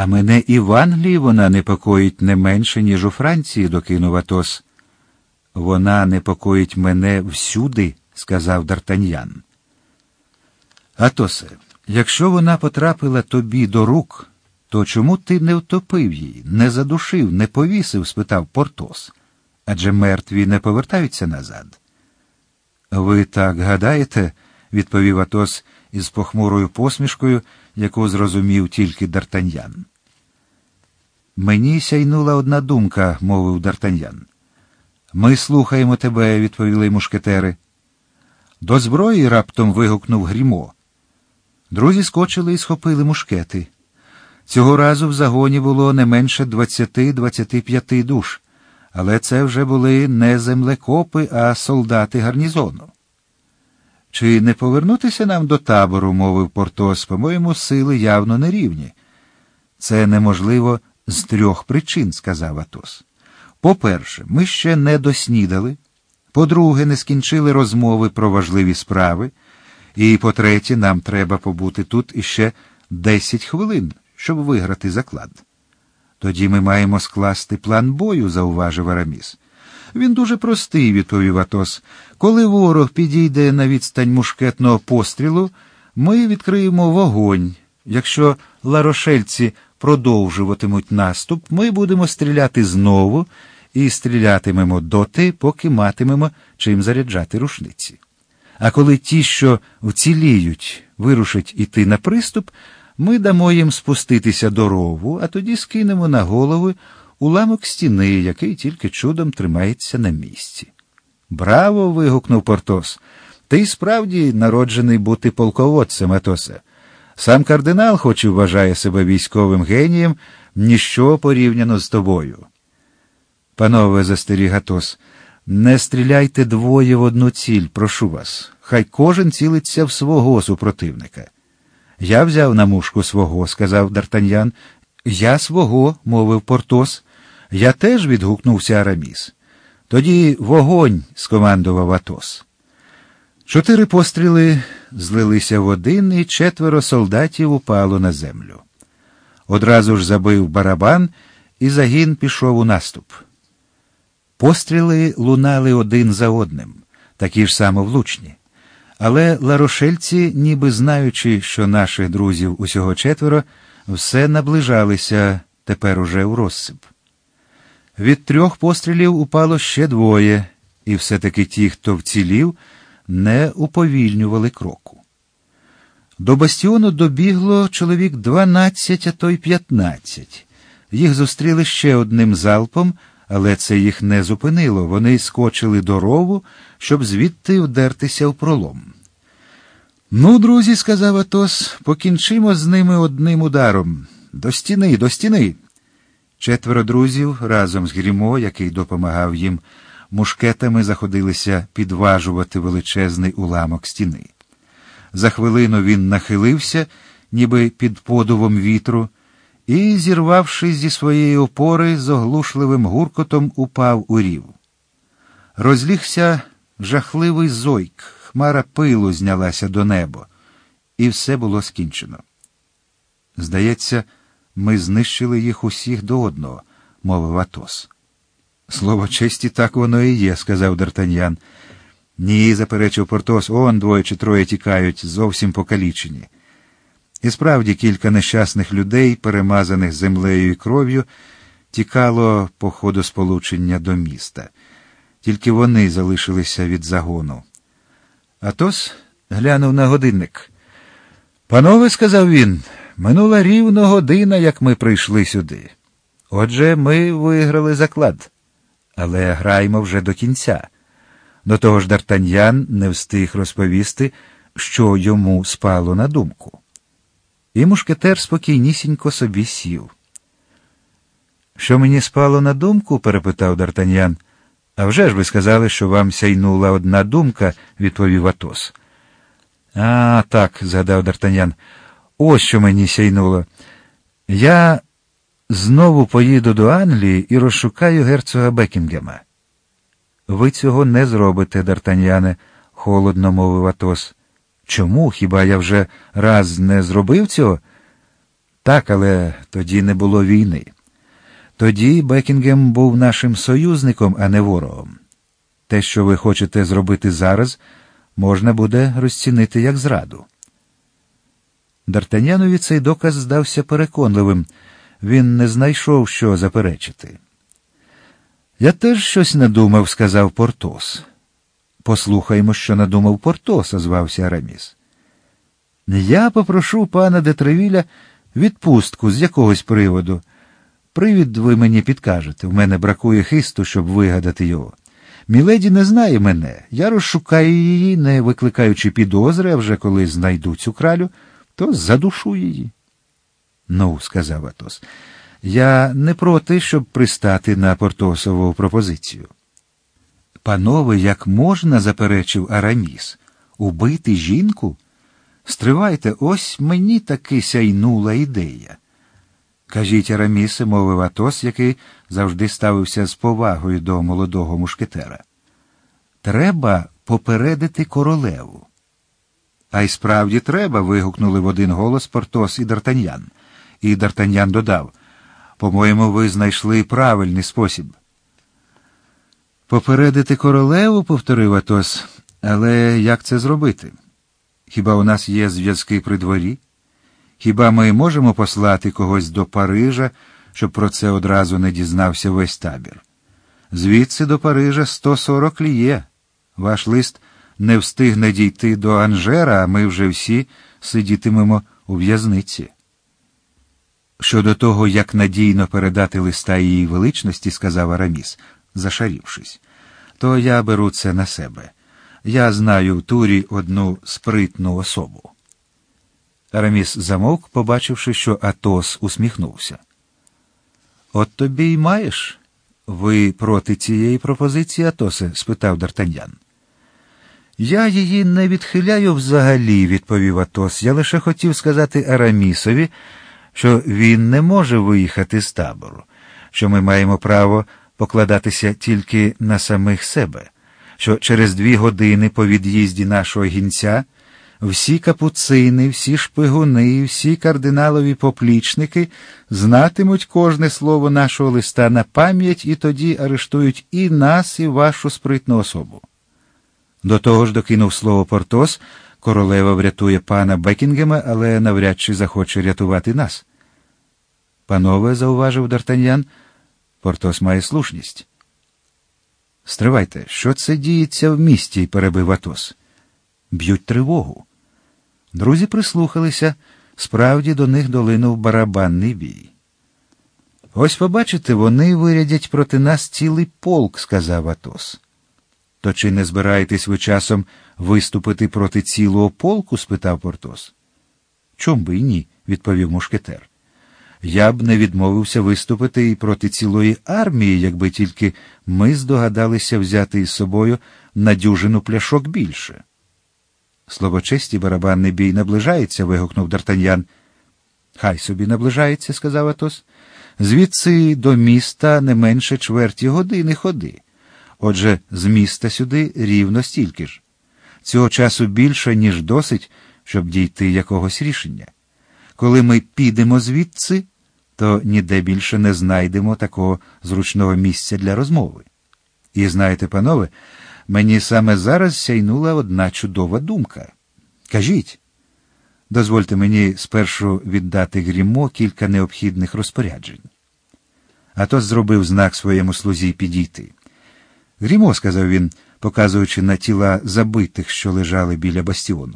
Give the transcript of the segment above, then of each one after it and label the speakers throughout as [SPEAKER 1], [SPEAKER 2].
[SPEAKER 1] А мене і в Англії вона непокоїть не менше, ніж у Франції, докинув Атос. Вона непокоїть мене всюди, сказав Д'Артаньян. Атосе, якщо вона потрапила тобі до рук, то чому ти не втопив її, не задушив, не повісив, спитав Портос. Адже мертві не повертаються назад. Ви так гадаєте, відповів Атос із похмурою посмішкою, яку зрозумів тільки Д'Артаньян. Мені сяйнула одна думка, мовив Д'Артаньян. Ми слухаємо тебе, відповіли мушкетери. До зброї раптом вигукнув Грімо. Друзі скочили і схопили мушкети. Цього разу в загоні було не менше 20-25 душ, але це вже були не землекопи, а солдати гарнізону. «Чи не повернутися нам до табору?» – мовив Портос. «По-моєму, сили явно нерівні». «Це неможливо з 3 причин», – сказав Атос. «По-перше, ми ще не доснідали. По-друге, не скінчили розмови про важливі справи. І, по-третє, нам треба побути тут іще 10 хвилин, щоб виграти заклад». «Тоді ми маємо скласти план бою», – зауважив Араміс. «Він дуже простий», – відповів Атос. «Коли ворог підійде на відстань мушкетного пострілу, ми відкриємо вогонь. Якщо ларошельці продовжуватимуть наступ, ми будемо стріляти знову і стрілятимемо доти, поки матимемо чим заряджати рушниці. А коли ті, що вціліють, вирушать іти на приступ, ми дамо їм спуститися до рову, а тоді скинемо на голови уламок стіни, який тільки чудом тримається на місці». «Браво!» – вигукнув Портос. «Ти справді народжений бути полководцем, Атосе. Сам кардинал, хоч і вважає себе військовим генієм, ніщо порівняно з тобою». «Панове», – застеріг Атос, – «не стріляйте двоє в одну ціль, прошу вас. Хай кожен цілиться в свого супротивника». «Я взяв на мушку свого», – сказав Д'Артаньян. «Я свого», – мовив Портос. «Я теж», – відгукнувся Араміс. «Тоді вогонь», – скомандував Атос. 4 постріли злилися в один, і 4 солдатів упало на землю. Одразу ж забив барабан, і загін пішов у наступ. Постріли лунали один за одним, такі ж само влучні. Але ларошельці, ніби знаючи, що наших друзів усього 4, все наближалися тепер уже у розсип. Від 3 пострілів упало ще 2, і все-таки ті, хто вцілів, не уповільнювали кроку. До бастіону добігло чоловік 12, а то й 15. Їх зустріли ще одним залпом, але це їх не зупинило. Вони скочили до рову, щоб звідти вдертися в пролом. «Ну, друзі», – сказав Атос, – «покінчимо з ними одним ударом. До стіни, до стіни!» 4 друзів разом з Грімо, який допомагав їм, мушкетами заходилися підважувати величезний уламок стіни. За хвилину він нахилився, ніби під подувом вітру, і, зірвавшись зі своєї опори, з оглушливим гуркотом упав у рів. Розлігся жахливий зойк, хмара пилу знялася до неба, і все було скінчено. «Здається, ми знищили їх усіх до одного», – мовив Атос. «Слово честі, так воно і є», – сказав Д'Артаньян. «Ні», – заперечив Портос, – «он 2 чи 3 тікають, зовсім покалічені». І справді кілька нещасних людей, перемазаних землею і кров'ю, тікало по ходу сполучення до міста. Тільки вони залишилися від загону. Атос глянув на годинник. «Панове», – сказав він, – «минула рівно година, як ми прийшли сюди. Отже, ми виграли заклад. Але граємо вже до кінця». До того ж Д'Артаньян не встиг розповісти, що йому спало на думку. І мушкетер спокійнісінько собі сів. «Що мені спало на думку?» – перепитав Д'Артаньян. «А вже ж ви сказали, що вам сяйнула одна думка», – відповів Атос. «А, так», – згадав Д'Артаньян, – «ось що мені сяйнуло. Я знову поїду до Англії і розшукаю герцога Бекінгема». «Ви цього не зробите, Д'Артаньяне», – холодно мовив Атос. «Чому? Хіба я вже раз не зробив цього?» Так, але тоді не було війни. Тоді Бекінгем був нашим союзником, а не ворогом. Те, що ви хочете зробити зараз, можна буде розцінити як зраду. Д'Артаньянові цей доказ здався переконливим. Він не знайшов, що заперечити. «Я теж щось надумав», – сказав Портос. «Послухаймо, що надумав Портос», – озвався Араміс. «Я попрошу пана де Тревіля відпустку з якогось приводу. Привід ви мені підкажете. В мене бракує хисту, щоб вигадати його. Міледі не знає мене. Я розшукаю її, не викликаючи підозри, а вже коли знайду цю кралю, то задушу її». «Ну», – сказав Атос, – «я не проти, щоб пристати на Портосову пропозицію». «Панове, як можна, – заперечив Араміс, – убити жінку? Стривайте, ось мені таки сяйнула ідея». «Кажіть, Арамісе», – мовив Атос, який завжди ставився з повагою до молодого мушкетера. «Треба попередити королеву». «А й справді треба», – вигукнули в один голос Портос і Д'Артаньян. І Д'Артаньян додав: «По-моєму, ви знайшли правильний спосіб». «Попередити королеву», – повторив Атос, – «але як це зробити? Хіба у нас є зв'язки при дворі? Хіба ми можемо послати когось до Парижа, щоб про це одразу не дізнався весь табір? Звідси до Парижа 140 ліє. Ваш лист не встигне дійти до Анжера, а ми вже всі сидітимемо у в'язниці». «Щодо того, як надійно передати листа її величності, – сказав Араміс, зашарівшись, – то я беру це на себе. Я знаю в Турі одну спритну особу». Араміс замовк, побачивши, що Атос усміхнувся. «От тобі й маєш? Ви проти цієї пропозиції, Атосе?» – спитав Д'Артаньян. «Я її не відхиляю взагалі», – відповів Атос. «Я лише хотів сказати Арамісові, що він не може виїхати з табору, що ми маємо право покладатися тільки на самих себе, що через 2 години по від'їзді нашого гінця всі капуцини, всі шпигуни, всі кардиналові поплічники знатимуть кожне слово нашого листа на пам'ять і тоді арештують і нас, і вашу спритну особу». До того ж, докинув слово Портос, королева врятує пана Бекінгема, але навряд чи захоче рятувати нас. «Панове, – зауважив Д'Артаньян, – Портос має слушність». «Стривайте, що це діється в місті?» – перебив Атос. «Б'ють тривогу». Друзі прислухалися, справді до них долинув барабанний бій. «Ось побачите, вони вирядять проти нас цілий полк», – сказав Атос. «То чи не збираєтесь ви часом виступити проти цілого полку?» – спитав Портос. «Чом би й ні?» – відповів мушкетер. «Я б не відмовився виступити і проти цілої армії, якби тільки ми здогадалися взяти із собою на дюжину пляшок більше». «Слово честі, барабанний бій наближається», – вигукнув Д'Артаньян. «Хай собі наближається», – сказав Атос. «Звідси до міста не менше чверті години ходи. Отже, з міста сюди рівно стільки ж. Цього часу більше, ніж досить, щоб дійти якогось рішення. Коли ми підемо звідси, то ніде більше не знайдемо такого зручного місця для розмови. І знаєте, панове, мені саме зараз сяйнула одна чудова думка. Кажіть». «Дозвольте мені спершу віддати Грімо кілька необхідних розпоряджень». Атос зробив знак своєму слузі підійти. «Грімо», – сказав він, показуючи на тіла забитих, що лежали біля бастіону,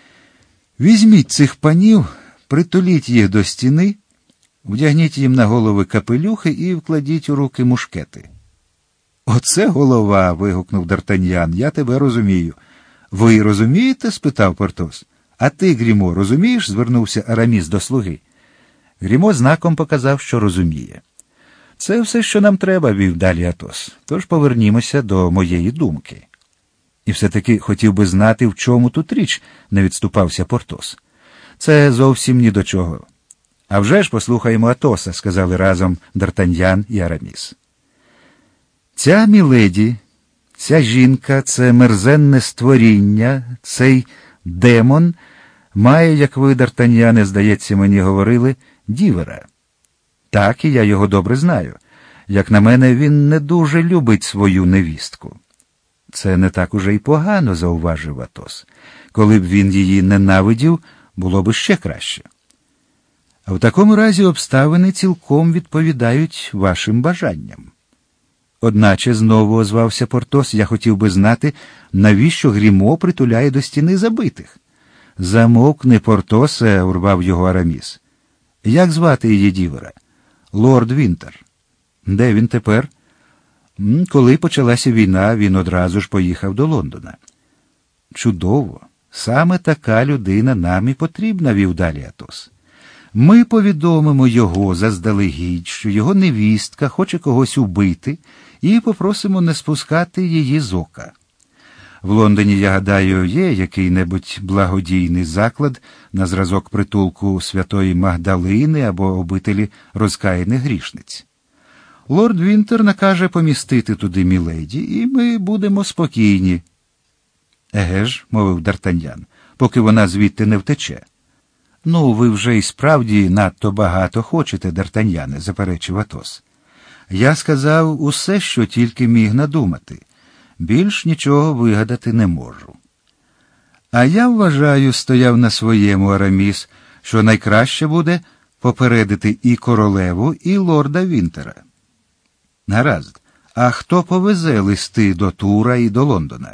[SPEAKER 1] – «візьміть цих панів, притуліть їх до стіни, вдягніть їм на голови капелюхи і вкладіть у руки мушкети». «Оце голова!» – вигукнув Д'Артаньян. «Я тебе розумію». «Ви розумієте?» – спитав Портос. «А ти, Грімо, розумієш?» – звернувся Араміс до слуги. Грімо знаком показав, що розуміє. «Це все, що нам треба», – вів далі Атос. «Тож повернімося до моєї думки». «І все-таки хотів би знати, в чому тут річ», – не відступався Портос. «Це зовсім ні до чого». «А вже ж послухаємо Атоса», – сказали разом Д'Артаньян і Араміс. «Ця міледі, ця жінка, це мерзенне створіння, цей демон має, як ви, Д'Артаньяне, здається, мені говорили, Дівера. Так, і я його добре знаю. Як на мене, він не дуже любить свою невістку. Це не так уже й погано, зауважив Атос. Коли б він її ненавидів, було б ще краще. А в такому разі обставини цілком відповідають вашим бажанням. Одначе знову озвався Портос, я хотів би знати, навіщо Грімо притуляє до стіни забитих. Замовкни, Портосе, урвав його Араміс. Як звати її дівера? Лорд Вінтер. Де він тепер? Коли почалася війна, він одразу ж поїхав до Лондона. Чудово. Саме така людина нам і потрібна, вів далі Атос. Ми повідомимо його заздалегідь, що його невістка хоче когось убити, і попросимо не спускати її з ока. В Лондоні, я гадаю, є який-небудь благодійний заклад на зразок притулку Святої Магдалини або обителі розкаяних грішниць. Лорд Вінтер накаже помістити туди міледі, і ми будемо спокійні. Еге ж, мовив Д'Артаньян, поки вона звідти не втече. Ну, ви вже й справді надто багато хочете, Д'Артаньяне, заперечив Атос. Я сказав усе, що тільки міг надумати. Більш нічого вигадати не можу. А я вважаю, стояв на своєму Араміс, що найкраще буде попередити і королеву, і лорда Вінтера. Гаразд, а хто повезе листи до Тура і до Лондона?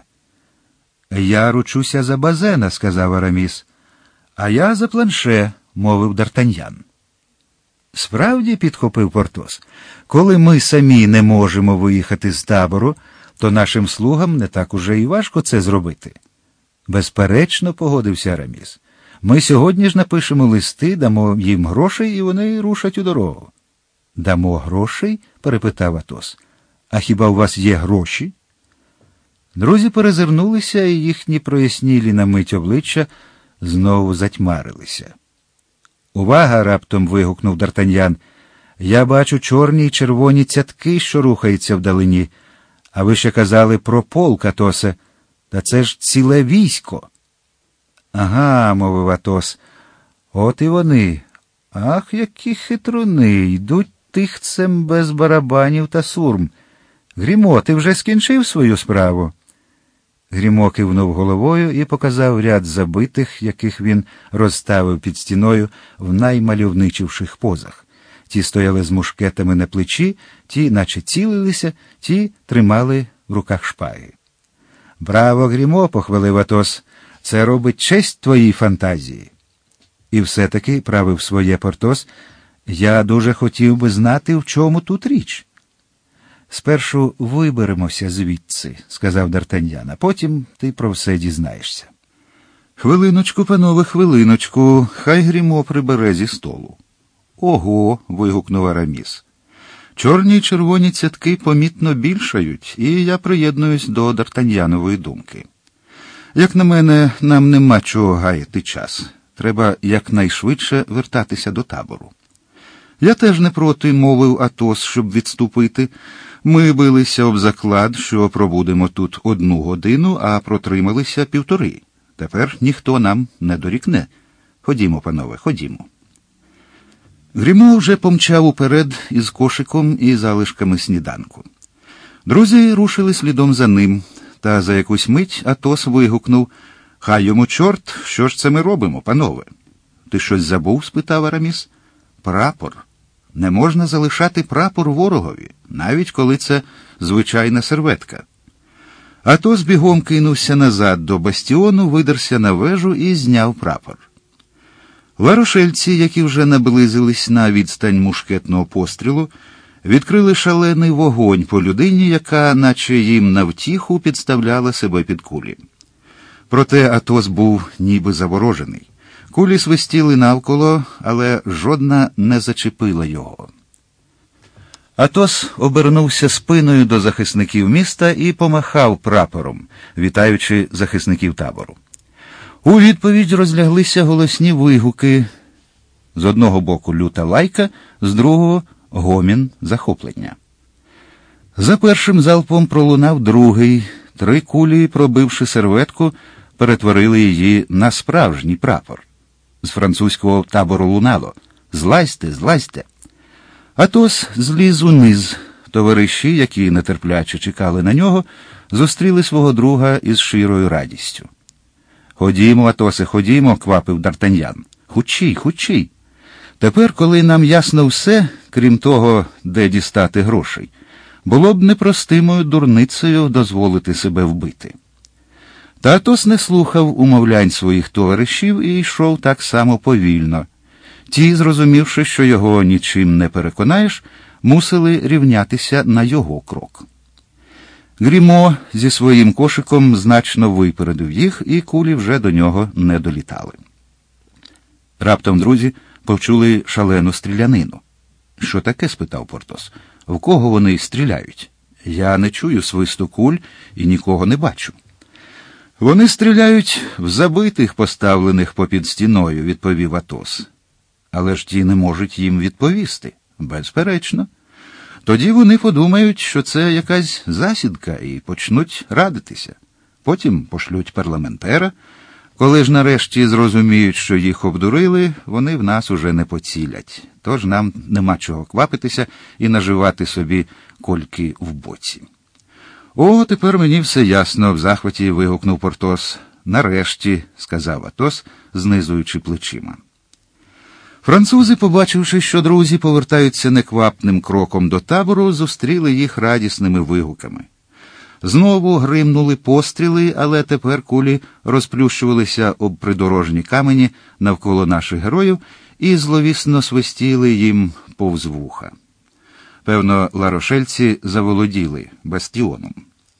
[SPEAKER 1] Я ручуся за Базена, сказав Араміс. А я за Планше, мовив Д'Артаньян. Справді, підхопив Портос, коли ми самі не можемо виїхати з табору, то нашим слугам не так уже і важко це зробити. Безперечно, погодився Араміс. Ми сьогодні ж напишемо листи, дамо їм грошей, і вони рушать у дорогу. Дамо грошей? Перепитав Атос. А хіба у вас є гроші? Друзі перезирнулися, і їхні прояснілі на мить обличчя знову затьмарилися. Увага! Раптом вигукнув Д'Артаньян. Я бачу чорні й червоні цятки, що рухаються вдалині. А ви ще казали про полк, Атосе. Та це ж ціле військо. Ага, мовив Атос. От і вони. Ах, які хитруни. Йдуть тихцем без барабанів та сурм. Грімо, ти вже скінчив свою справу? Грімо кивнув головою і показав ряд забитих, яких він розставив під стіною в наймальовничіших позах. Ті стояли з мушкетами на плечі, ті наче цілилися, ті тримали в руках шпаги. «Браво, Грімо!» – похвалив Атос. «Це робить честь твоїй фантазії». І все-таки, правив своє Портос, я дуже хотів би знати, в чому тут річ. «Спершу виберемося звідси», – сказав Д'Артаньян, – «а потім ти про все дізнаєшся». «Хвилиночку, панове, хвилиночку, хай Грімо прибере зі столу». «Ого!» – вигукнув Араміс. «Чорні й червоні цятки помітно більшають, і я приєднуюсь до Д'Артаньянової думки. Як на мене, нам нема чого гаяти час. Треба якнайшвидше вертатися до табору». «Я теж не проти», – мовив Атос, щоб відступити. «Ми билися об заклад, що пробудемо тут 1 годину, а протрималися 1,5. Тепер ніхто нам не дорікне. Ходімо, панове, ходімо». Грімо вже помчав уперед із кошиком і залишками сніданку. Друзі рушили слідом за ним, та за якусь мить Атос вигукнув: «Хай йому чорт, що ж це ми робимо, панове?» «Ти щось забув?» – спитав Араміс. «Прапор. Не можна залишати прапор ворогові, навіть коли це звичайна серветка». Атос бігом кинувся назад до бастіону, видерся на вежу і зняв прапор. Ларошельці, які вже наблизились на відстань мушкетного пострілу, відкрили шалений вогонь по людині, яка, наче їм на втіху, підставляла себе під кулі. Проте Атос був ніби заворожений. Кулі свистіли навколо, але жодна не зачепила його. Атос обернувся спиною до захисників міста і помахав прапором, вітаючи захисників табору. У відповідь розляглися голосні вигуки. З одного боку люта лайка, з другого – гомін захоплення. За першим залпом пролунав другий. 3 кулі, пробивши серветку, перетворили її на справжній прапор. З французького табору лунало: Злазьте, злазьте. Атос зліз униз. Товариші, які нетерпляче чекали на нього, зустріли свого друга із щирою радістю. «Ходімо, Атосе, ходімо», – квапив Д'Артаньян. «Хутчій, хутчій. Тепер, коли нам ясно все, крім того, де дістати грошей, було б непростимою дурницею дозволити себе вбити». Та Атос не слухав умовлянь своїх товаришів і йшов так само повільно. Ті, зрозумівши, що його нічим не переконаєш, мусили рівнятися на його крок. Грімо зі своїм кошиком значно випередив їх, і кулі вже до нього не долітали. Раптом друзі почули шалену стрілянину. «Що таке?» – спитав Портос. «В кого вони стріляють? Я не чую свисту куль і нікого не бачу». «Вони стріляють в забитих, поставлених попід стіною», – відповів Атос. «Але ж ті не можуть їм відповісти». «Безперечно. Тоді вони подумають, що це якась засідка і почнуть радитися. Потім пошлють парламентера. Коли ж нарешті зрозуміють, що їх обдурили, вони в нас уже не поцілять. Тож нам нема чого квапитися і наживати собі кольки в боці». «О, тепер мені все ясно», – в захваті вигукнув Портос. «Нарешті», – сказав Атос, знизуючи плечима. Французи, побачивши, що друзі повертаються неквапним кроком до табору, зустріли їх радісними вигуками. Знову гримнули постріли, але тепер кулі розплющувалися об придорожні камені навколо наших героїв і зловісно свистіли їм повз вуха. Певно, ларошельці заволоділи бастіоном.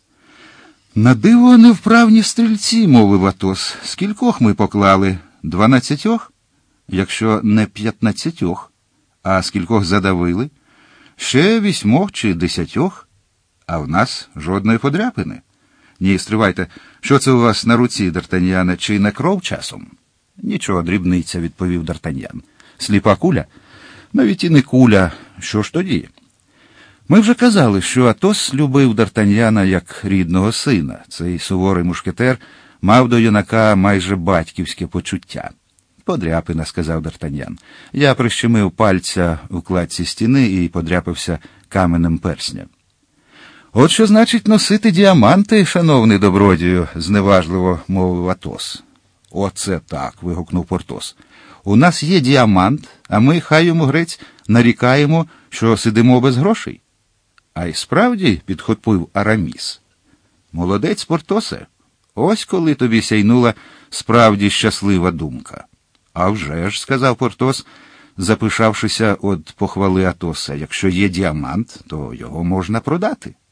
[SPEAKER 1] «На диво невправні стрільці», – мовив Атос. «Скількох ми поклали? 12? Якщо не 15. А скількох задавили? Ще 8 чи 10. А в нас жодної подряпини. Ні, стривайте, що це у вас на руці, Д'Артаньяне, чи не кров часом?» «Нічого, дрібниця», – відповів Д'Артаньян. «Сліпа куля? Навіть і не куля. Що ж тоді?» Ми вже казали, що Атос любив Д'Артаньяна як рідного сина. Цей суворий мушкетер мав до юнака майже батьківське почуття. «Подряпина», – сказав Д'Артаньян. «Я прищемив пальця у кладці стіни і подряпався каменем персня». «От що значить носити діаманти, шановний добродію», – зневажливо мовив Атос. «Оце так», – вигукнув Портос. «У нас є діамант, а ми, хай йому грець, нарікаємо, що сидимо без грошей». «А й справді», – підхопив Араміс. «Молодець, Портосе, ось коли тобі сяйнула справді щаслива думка». «А вже ж», – сказав Портос, запишавшися від похвали Атоса, «якщо є діамант, то його можна продати».